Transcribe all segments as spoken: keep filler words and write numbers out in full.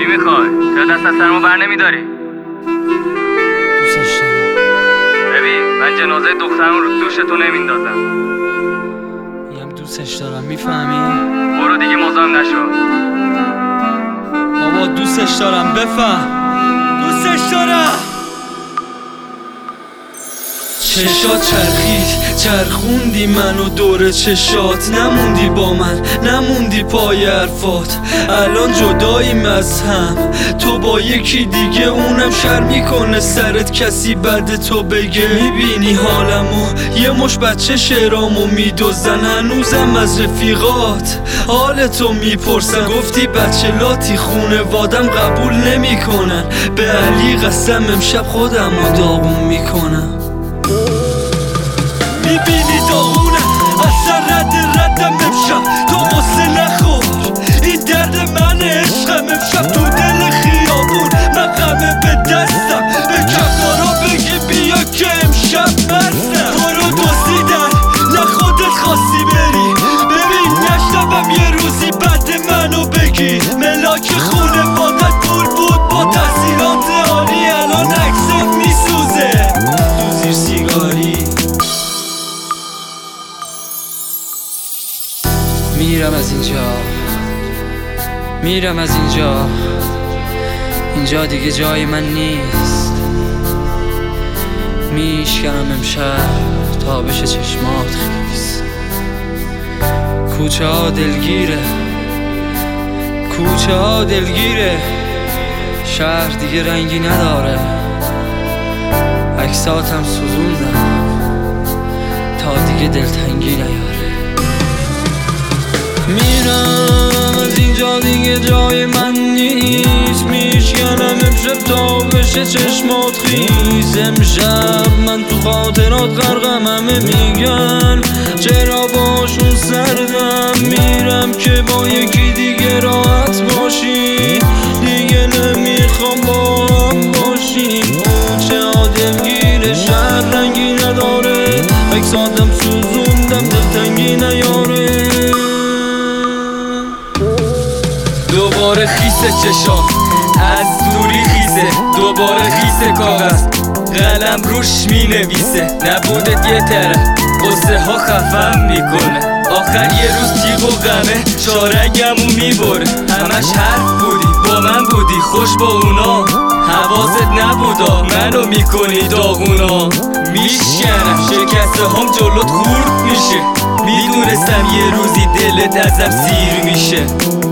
چی میخوای؟ چرا دست از سرمو بر نمیداری؟ دوستش دارم. ببین من جنازه دخترم رو دوشتو نمیندازم. میگم دوستش دارم، میفهمی؟ برو دیگه مزاحم نشو. بابا دوستش دارم، بفهم. دوستش دارم. چشات چرخید، چرخوندی منو دور چشات، نموندی با من، نموندی پای حرفات. الان جداییم از هم، تو با یکی دیگه، اونم شرم میکنه سرت کسی بعد تو بگه. میبینی حالمو، یه مش بچه شعرامو میدوزن، هنوزم از رفیقات حالتو میپرسن. گفتی بچه لاتی خونه وادم قبول نمیکنن، به علی قسم امشب خودمو داغون میکنم. میبینی داغونم اصلا رد ردم امشب، تو غصه نخور این درد من عشقم. امشب تو دل خیابون من غمه به دستم، به کفارا بگی بیا که امشب مستم. تو رو دزدیدن نه خودت خواستی بری، ببین نشنوم یه روزی بعد منو بگی. ملاک خونه وادت پول بود با تحصیلات عالی، الان عکست میسوزه تو زیر سیگاری. میرم از اینجا، میرم از اینجا، اینجا دیگه جای من نیست. میشکنم امشب تا بشه چشمات خیس. کوچه ها دلگیره، کوچه ها دلگیره، شهر دیگه رنگی نداره. عکساتم سوزوندم تا دیگه دلتنگی نیاره. میرم از اینجا دیگه جای من نیست. میشکنم امشب تا بشه چشمات خیس. امشب من تو خاطرات غرقم، همه میگن چرا باشون سردم. میرم که با یکی دیگه راحت باشی، دیگه نمیخوام با هم باشیم. کوچه ها دلگیره، شهر رنگی نداره، عکساتم سوزوندم دلتنگی نیاره. دوباره خیسه چشام از دوری خیسه، دوباره خیسه کاغذ قلم روش می نویسه. نبودت یه طرف قصه ها خفم میکنه، آخر یه روز تیغ و غمه چارگمو میبره. همش حرف بودی با من بودی خوش با اونا، حواست نبودا منو میکنی داغونا. میشکنم شکسته هم جلوت خورد میشه، میدونستم یه روزی دلت ازم سیر میشه.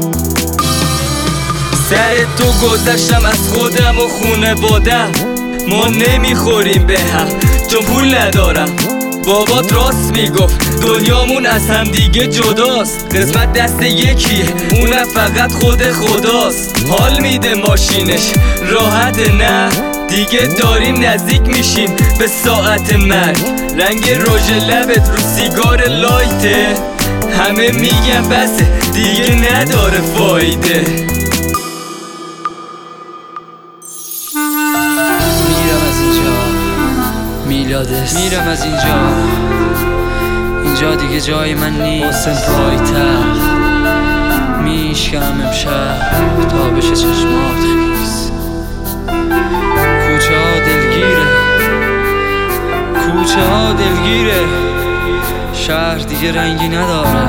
سر تو گذشتم از خودم و خونه بادم، ما نمیخوریم به هم چون پول ندارم. بابات راست میگفت دنیامون از هم دیگه جداست، قسمت دست یکیه اونم فقط خود خداست. حال میده ماشینش راحت نه دیگه، داریم نزدیک میشیم به ساعت مرگ. رنگ رژ لبت رو سیگار لایته، همه میگن بسه دیگه نداره فایده. میلادست، میرم از اینجا، اینجا دیگه جای من نیست. حسن پایتخت میشکنم امشب تا بشه چشمات خیس. کوچه ها دلگیره، کوچه ها دلگیره، شهر دیگه رنگی نداره.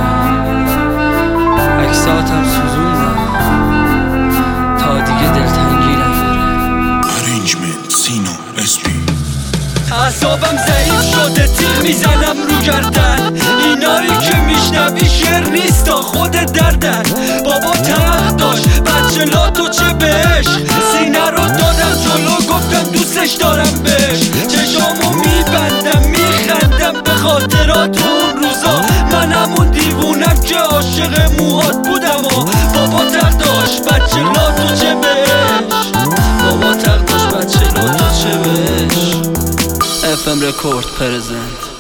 عکساتم سوزوندم تا دیگه دلتنگی نیاره. Arrangement سینو اسپی. اعصابم ضعیف شده، تیغ میزنم رو گردن. اینایی که میشنوی شعر نیست تا خود دردن. بابا تخت داشت بچه لاتو چه بهش، سینه رو دادم جلو گفتم دوستش دارم بهش. چشامو میبندم میخندم به خاطرات اون روزا، من همون دیوونم که عاشق موهات بودم. و بابا تخت داشت بچه لاتو چه بهش، بابا تخت داشت بچه لاتو چه بهش. اف ام رکورد پرزنت.